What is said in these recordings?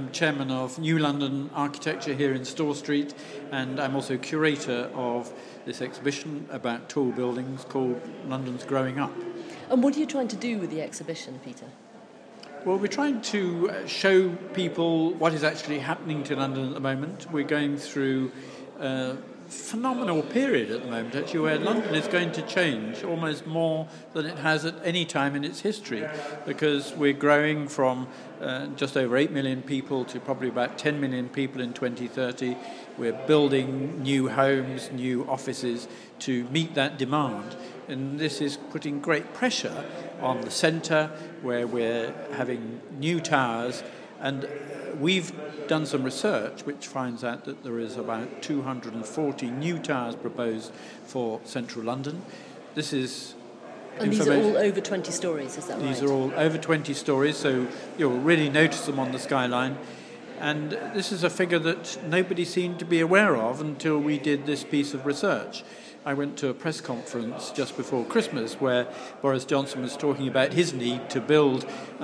I'm chairman of New London Architecture here in Store Street, and I'm also curator of this exhibition about tall buildings called London's Growing Up. And what are you trying to do with the exhibition, Peter? Well, we're trying to show people what is actually happening to London at the moment. We're going through a phenomenal period at the moment, actually, where London is going to change almost more than it has at any time in its history, because we're growing from just over 8 million people to probably about 10 million people in 2030. We're building new homes, new offices to meet that demand. And this is putting great pressure on the centre, where we're having new towers. And we've done some research which finds out that there is about 240 new towers proposed for central London. This is and these are all over 20 stories, is that right? These are all over 20 stories, so you'll really notice them on the skyline. And this is a figure that nobody seemed to be aware of until we did this piece of research. I went to a press conference just before Christmas where Boris Johnson was talking about his need to build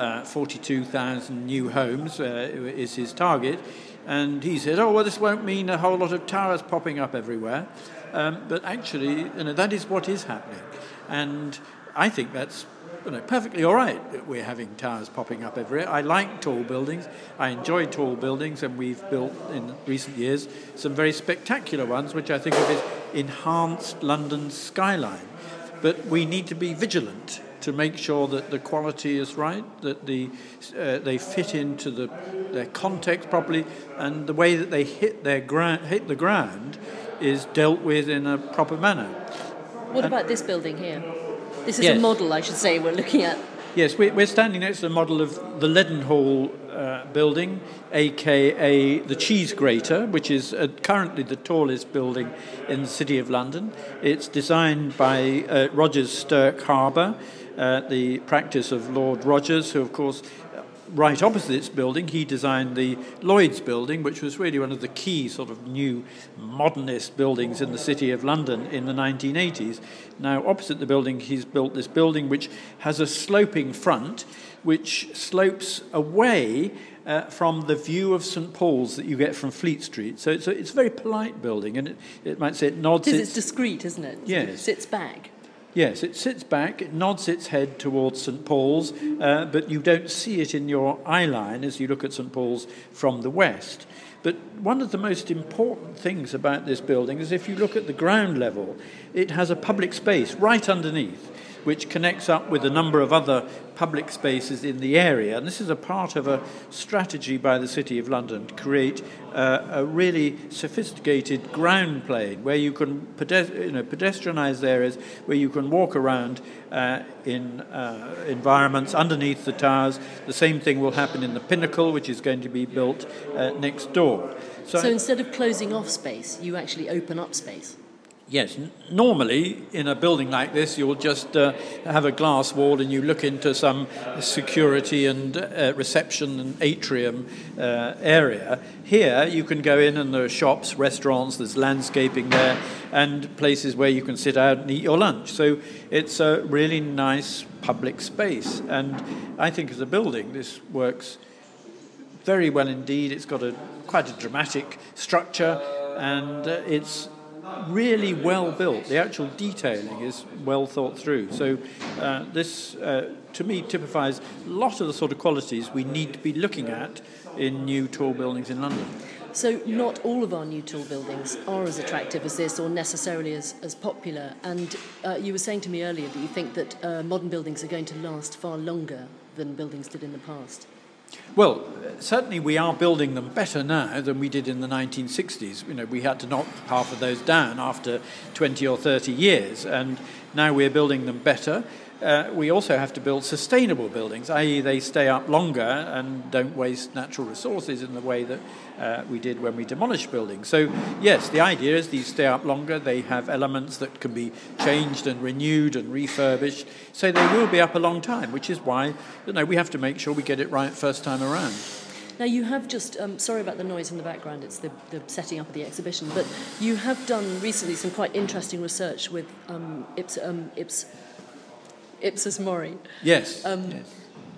42,000 new homes, is his target. And he said, oh, well, this won't mean a whole lot of towers popping up everywhere. But actually, that is what is happening. And I think that's perfectly all right that we're having towers popping up everywhere. I like tall buildings. I enjoy tall buildings, and we've built in recent years some very spectacular ones, which I think have enhanced London's skyline. But we need to be vigilant to make sure that the quality is right, that they fit into their context properly, and the way that they hit the ground is dealt with in a proper manner. What about this building here? This is a model, I should say, we're looking at. Yes, we're standing next to the model of the Leadenhall building, a.k.a. the Cheese Grater, which is currently the tallest building in the City of London. It's designed by Rogers Stirk Harbour, the practice of Lord Rogers, who, of course, right opposite this building, he designed the Lloyd's building, which was really one of the key sort of new modernist buildings in the City of London in the 1980s. Now, opposite the building, he's built this building which has a sloping front, which slopes away from the view of St Paul's that you get from Fleet Street. So it's a very polite building, and it might say it nods. It's discreet, isn't it? Yes. It sits back. Yes, it sits back, it nods its head towards St Paul's, but you don't see it in your eye line as you look at St Paul's from the west. But one of the most important things about this building is if you look at the ground level, it has a public space right underneath, which connects up with a number of other public spaces in the area. And this is a part of a strategy by the City of London to create a really sophisticated ground plane where you can pedestrianised areas, where you can walk around in environments underneath the towers. The same thing will happen in the Pinnacle, which is going to be built next door. So instead of closing off space, you actually open up space? Yes, normally in a building like this you'll just have a glass wall and you look into some security and reception and atrium area. Here you can go in and there are shops, restaurants, there's landscaping there and places where you can sit out and eat your lunch. So it's a really nice public space, and I think as a building this works very well indeed. It's got quite a dramatic structure, and it's really well built. The actual detailing is well thought through. So this, to me, typifies a lot of the sort of qualities we need to be looking at in new tall buildings in London. So not all of our new tall buildings are as attractive as this or necessarily as popular. And you were saying to me earlier that you think that modern buildings are going to last far longer than buildings did in the past. Well, certainly we are building them better now than we did in the 1960s. We had to knock half of those down after 20 or 30 years, and now we're building them better. We also have to build sustainable buildings, i.e. they stay up longer and don't waste natural resources in the way that we did when we demolished buildings. So, yes, the idea is these stay up longer, they have elements that can be changed and renewed and refurbished, so they will be up a long time, which is why we have to make sure we get it right first time around. Now, you have just, sorry about the noise in the background, it's the setting up of the exhibition, but you have done recently some quite interesting research with Ipsos Mori. Yes. Yes.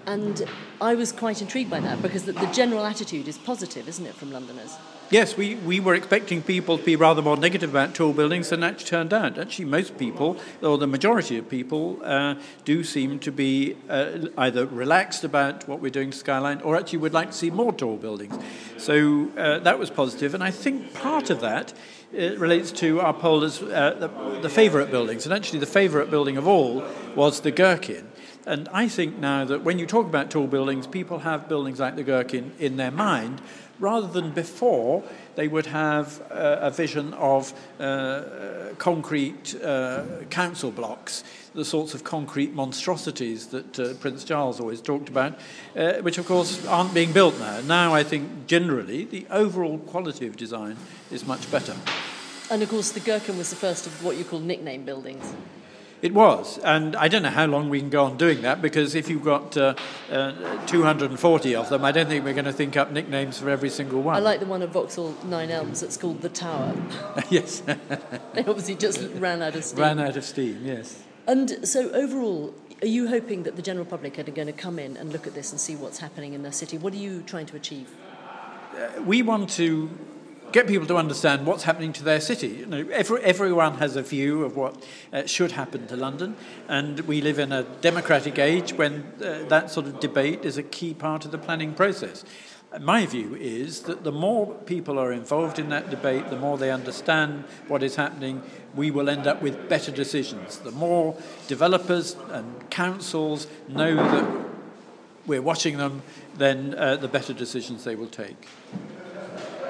And I was quite intrigued by that because the general attitude is positive, isn't it, from Londoners? Yes, we were expecting people to be rather more negative about tall buildings than actually turned out. Actually, most people, or the majority of people, do seem to be either relaxed about what we're doing to Skyline or actually would like to see more tall buildings. So that was positive, and I think part of that relates to our poll as the favourite buildings. And actually, the favourite building of all was the Gherkin. And I think now that when you talk about tall buildings, people have buildings like the Gherkin in their mind, rather than before they would have a vision of concrete council blocks, the sorts of concrete monstrosities that Prince Charles always talked about, which of course aren't being built now. Now I think generally the overall quality of design is much better. And of course the Gherkin was the first of what you call nickname buildings. It was, and I don't know how long we can go on doing that, because if you've got 240 of them, I don't think we're going to think up nicknames for every single one. I like the one at Vauxhall Nine Elms that's called the Tower. Yes. They obviously just ran out of steam. Ran out of steam, yes. And so overall, are you hoping that the general public are going to come in and look at this and see what's happening in their city? What are you trying to achieve? We want to get people to understand what's happening to their city. You know, everyone has a view of what should happen to London, and we live in a democratic age when that sort of debate is a key part of the planning process. My view is that the more people are involved in that debate, the more they understand what is happening, we will end up with better decisions. The more developers and councils know that we're watching them, then the better decisions they will take.